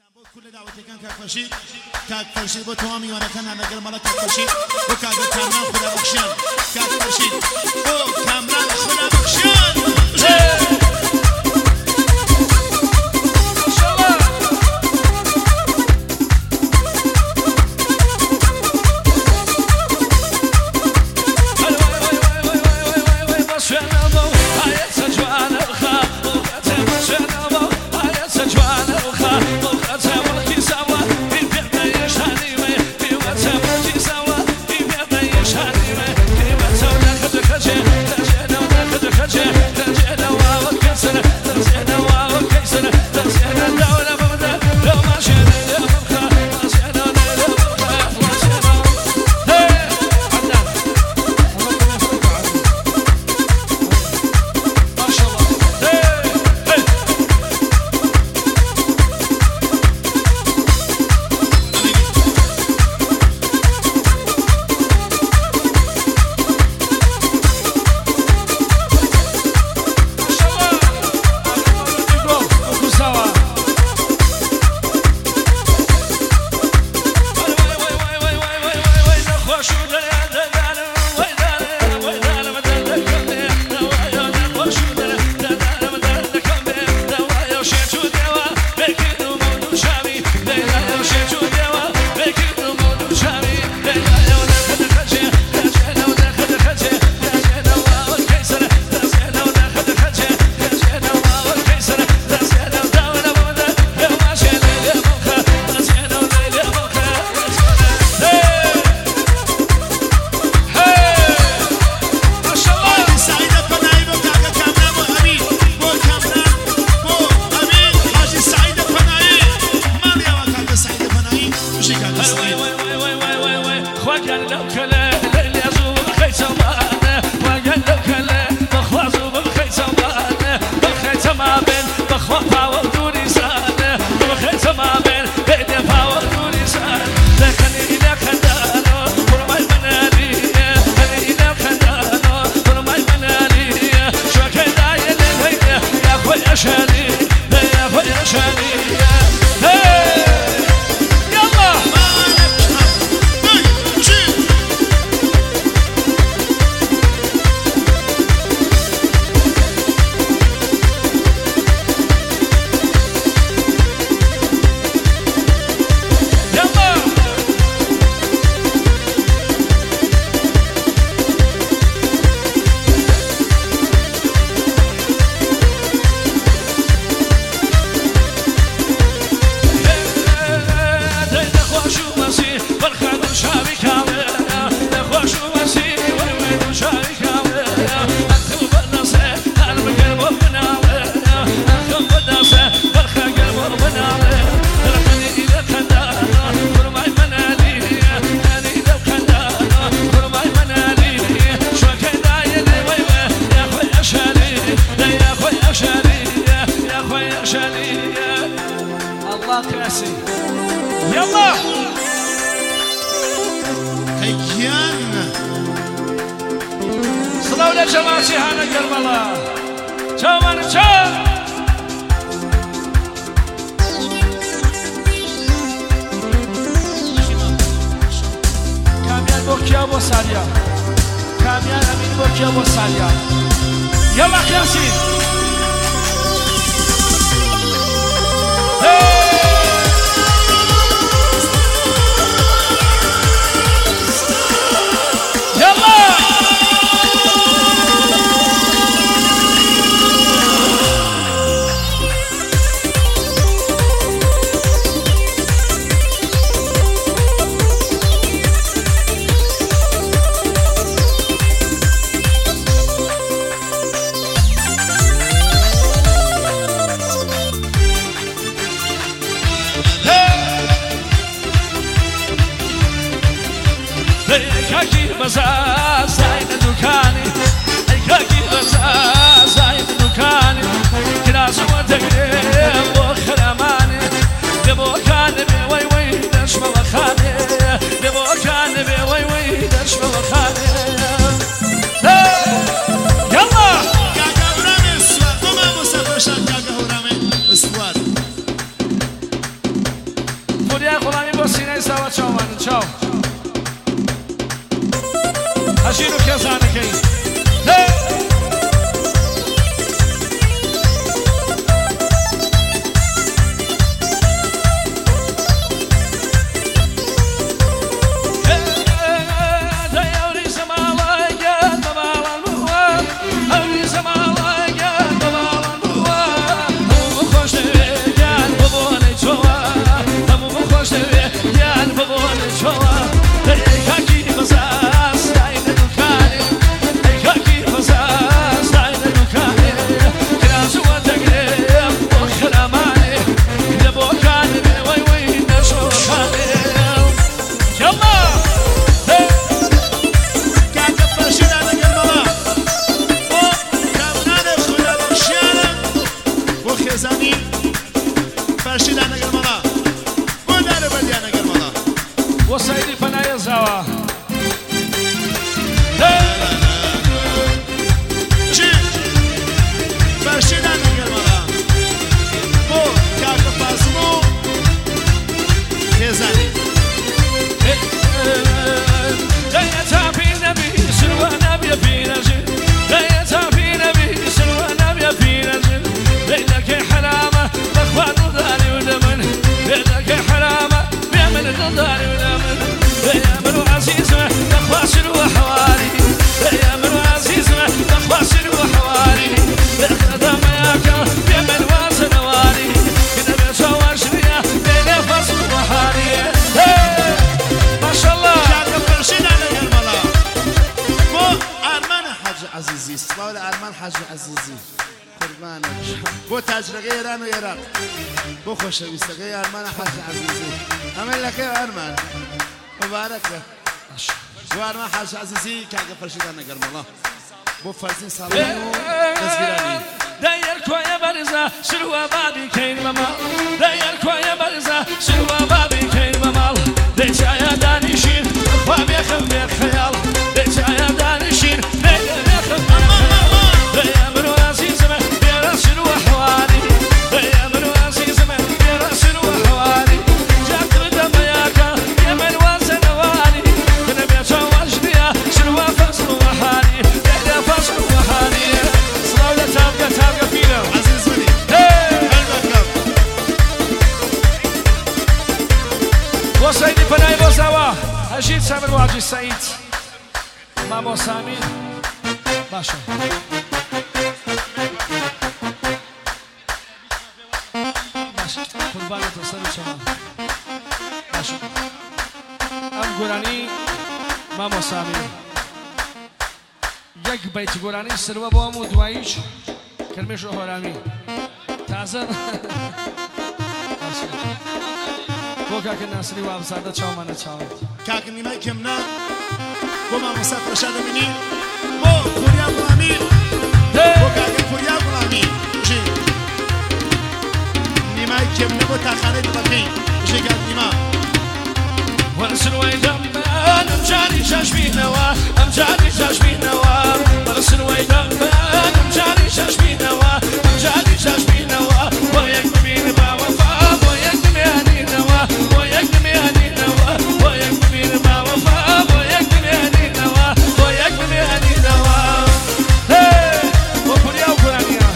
كل دعوتي كان كاكفرشي بتوامي وانا كان انا قلب مالك كاكفرشي وكاك كامران خدا بخشان كاكفرشي او كامران خدا بخشان يلا هيان صلوا لجماعتي هانا كربلاء جوان شا كاميان بوكيا بوساليا كاميان امين بوكيا بوساليا يلا كياسين كاكي بزاز زايد دكاني كاكي بزاز زايد دكاني كناس وتقريب وخرماني دبو كان بي وي دشم وخاني دبو كان بي وي دشم وخاني يلا كاكا برامي السوار وما مصطفى شان كاكا برامي السوار غلامی با سینه سوا چاوان چاو هشیر و کزانه که این وسایلی پناه زوا چی؟ فرشیدن نگر مالا بو کاک فازمو کزانی دایا تابی نبی سلوه نبی پیرجی دایا تابی نبی سلوه نبی پیرجی لیلک حرامه بخوان داری و دمن لیلک حرامه بیامن داری و دمن بیامن عزیزم بخواسر و حواری بیامن عزیزم بخواسر و حواری بخدم یاکا بیامن واسنواری کنه بچواش بیا بین فصل و حاری ماشاءالله کاک فرشیدن نگر مالا بو ارمان حاج عزیزی سلام ارمان حاج عزیزی قربانك بو تاجرقي ايران وعراق بو خوشويستقي ارمان حاج عزيزي عمل لك يا ارمان مبارك لك بو ارمان حاج عزيزي كاك فرشيدان نقر الله بو فرزين صالحين نزبيراني داير كويا برزة شلوة بابي كين ممال داير كويا برزة شلوة بابي كين ممال ديش يا دانشين خواب يخم بخيال ديش يا دانشين بيخم بخيال يا منو عزيزم بيرسل وحواني يا منو عزيزم بيرسل وحواني جاك بدم ياكا يا من وزنواني كنا بيتو وجديا شلوة فصل وحاني بيدا فصل وحاني صلاة تابقى فينا عزيز ولي وسيدي فناي بوزاوا هشيد سامر واجي سعيد مامو سامي باشا باشا قربانة تصرف شما باشا ام قراني مامو سامي یک بیت قراني سروا بوامو دوایش کلمش رو هرامی تازه بوكا كنا نسري وابزاده چاومانه چاو كاك نيماي كمنا بو ما مسافر رشاد مني بو فوريا غلامي بو كاك فوريا غلامي جي نيماي كمنا بو تاخانه بقي جي قال نيما ورسل ويدم ام جاري شاش بينوا ام جاري شاش بينوا ورسل ويدم ام جاري شاش بينوا ام جاري شاش بينوا ويك بين با وفا ويك بين نوا ويك بين نوا ويك بين با وفا ويك بين نوا ويك بين نوا هي وفريا وفرانيا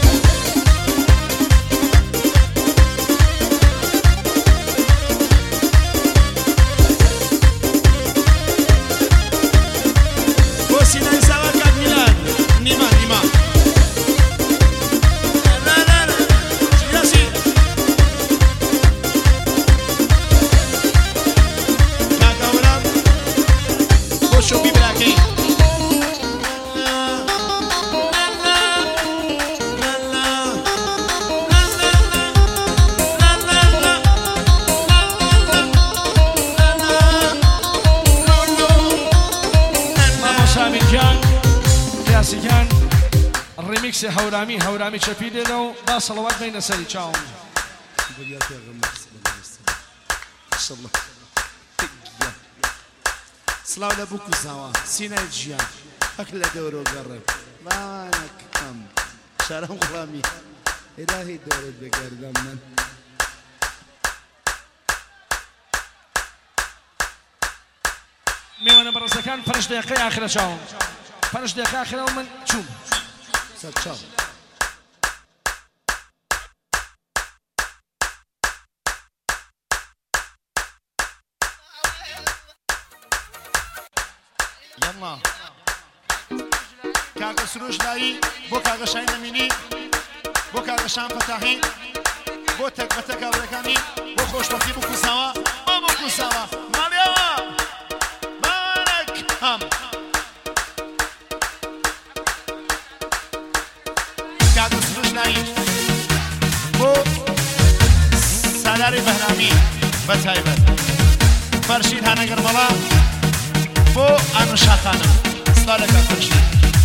سيناي سوا كاب ميلان نيما نيما لا لا لا ياسين كاكا ولام بوشو بيبراكي سيان الريميكس هورامي شفيدي لو باصلوات بين سري تشاو ان شاء الله سلاو لابوكو زاوا سيناي جيان اكل دورو قرب مالك كم شارم غرامي الهي دورو بقرب من میوانە بەڕێزەکان 5 دقیقەی ئاخرە چاوم 5 دقیقە ئاخرەوە من چوم سەرچاو یەڵا کاکە سروش دایی بۆ کاکە شاهین ئەمینی بۆ کاکە شان فەتاحی بۆ تەکبەتە کابرەکانی بۆ خۆشبەختی بکوساوە بۆ بکوساوە ماڵیەوە بارەکەم کاکە سروش دایی بۆ سالاری بەهرامی بەتایبەت فەرشید هانەگەرمەڵا بۆ ئانوشا خانم سڵا لەکە فەرشید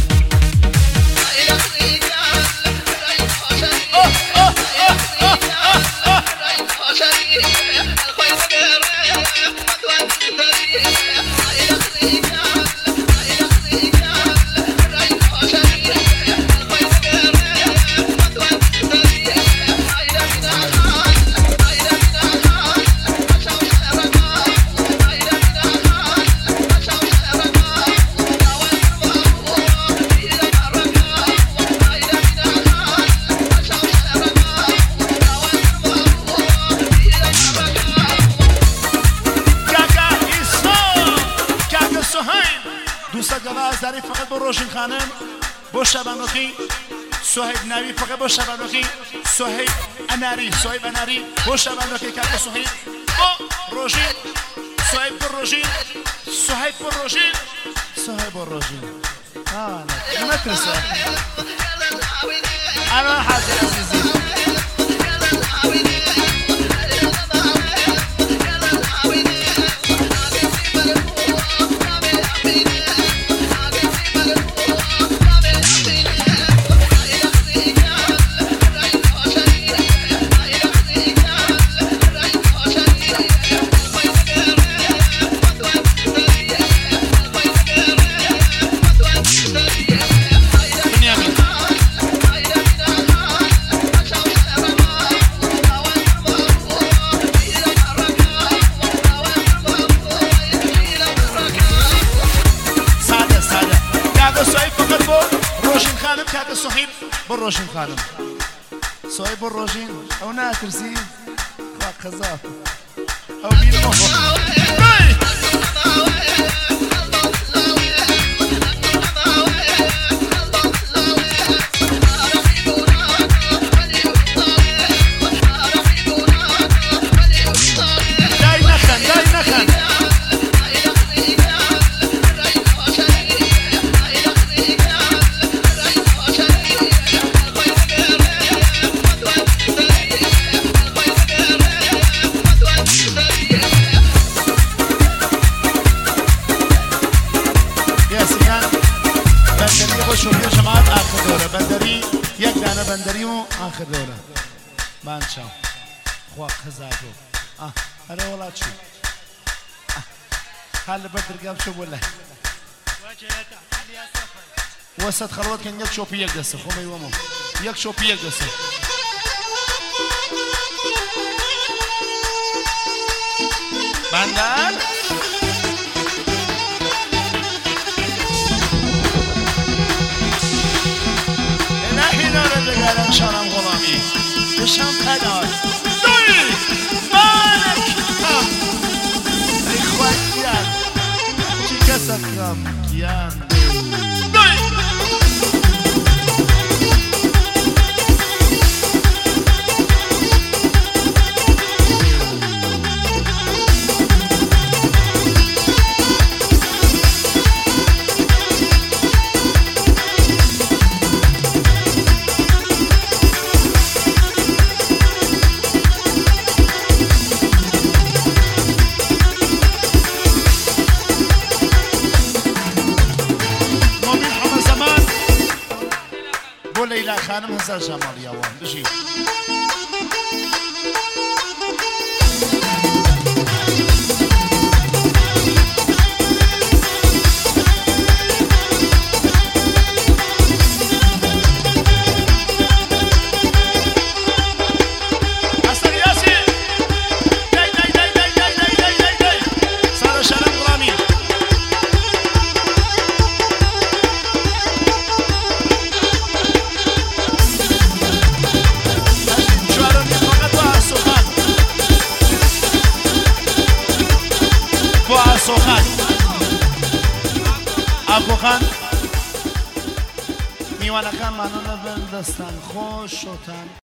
فقط بۆ ڕۆژین خانم بۆ شەبانۆخی سۆهیب ناوی فقط بۆ شەبانۆخی سۆهیب ئەناری سۆهیب ئەناری بۆ شەبانۆخی کاکە سۆهیب بۆ ڕۆژین سۆهیب بۆ ڕۆژین سۆهیب بۆ ڕۆژین سۆهیب بۆ ڕۆژین نەترسە ئەمە حاجی عەزیزی ڕۆژین خانم سۆی بۆ ڕۆژین ئەو ناترسی قەزا ئەو بیرمەوە بندری و آخر دوره بانشاو خوا خزاتو هلا والله شو هلا بدر قام شو ولا وسط خلوات كان يك شوبي يقص خومي ومو يك شوبي يقص بندر قالن شارم غلامی بشم پدار دوی مالک ای خواهد کیان چی کسب کم کیان دوی ليلى خانم هزار جمال يا وان بجي ئاکۆخان میوانەکانمانە لەبەر دەستان خۆشتان